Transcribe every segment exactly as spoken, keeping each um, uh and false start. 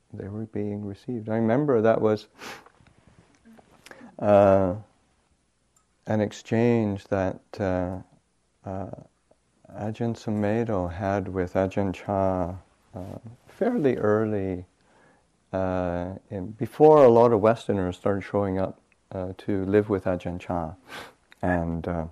they were being received. I remember that was uh, an exchange that uh, uh, Ajahn Sumedho had with Ajahn Chah uh, fairly early, uh, in, before a lot of Westerners started showing up uh, to live with Ajahn Chah. And uh,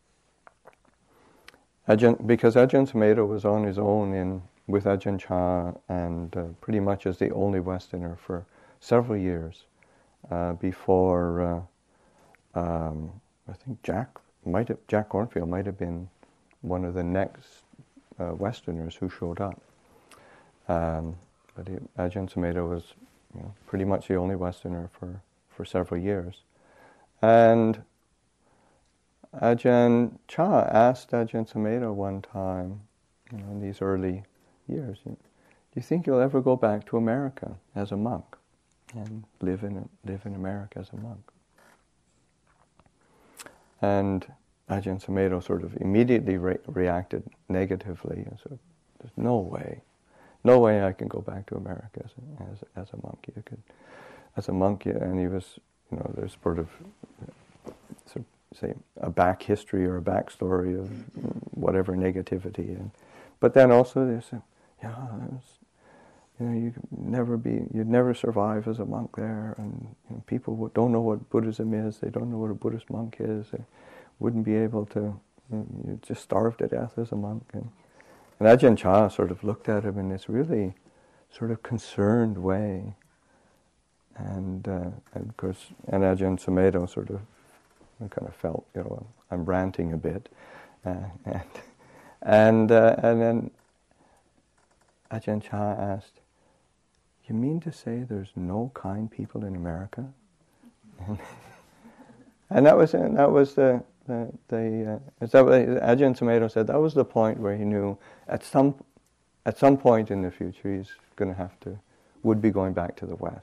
Ajahn, because Ajahn Sumedho was on his own in with Ajahn Chah and uh, pretty much as the only Westerner for several years uh, before uh, um, I think Jack might have Jack Cornfield might have been one of the next uh, Westerners who showed up. Um, but he, Ajahn Sumedho was, you know, pretty much the only Westerner for, for several years. And Ajahn Chah asked Ajahn Sumedho one time, you know, in these early years, do you think you'll ever go back to America as a monk and live in live in America as a monk? And Ajahn Sumedho sort of immediately re- reacted negatively and said, "There's no way, no way I can go back to America as a, as, as a monk. You could, as a monk," and he was, you know, there's sort of, sort of say a back history or a backstory of whatever negativity, and but then also they say, yeah, was, you know, you could never be, you'd never survive as a monk there, and you know, people don't know what Buddhism is, they don't know what a Buddhist monk is, they wouldn't be able to, you know, you'd just starve to death as a monk. And, and Ajahn Chah sort of looked at him in this really sort of concerned way, and, uh, and of course, and Ajahn Sumedho sort of kind of felt, you know, I'm ranting a bit, uh, and and uh, and then Ajahn Chah asked, "You mean to say there's no kind people in America?" And, and that was and that was the the, the uh, is that what Ajahn Sumedho said? That was the point where he knew at some at some point in the future he's going to have to would be going back to the West.